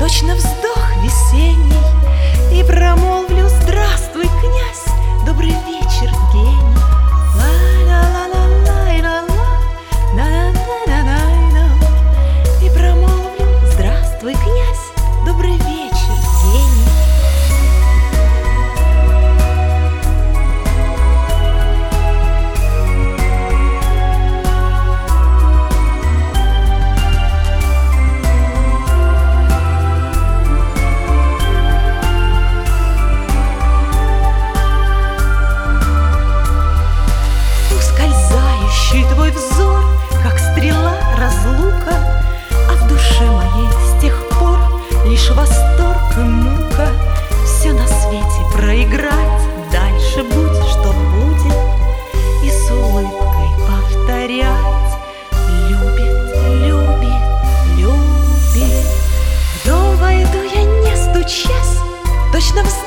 точно вздох весенний, и промолвлю: здравствуй, князь, добрый вечер, гений. И промолвлю: здравствуй, князь, добрый вечер, гений. Твой взор, как стрела разлука, а в душе моей с тех пор лишь восторг и мука. Все на свете проиграть, дальше будь, что будет, и с улыбкой повторять: любит, любит, любит. В дом войду я, не стучась, точно в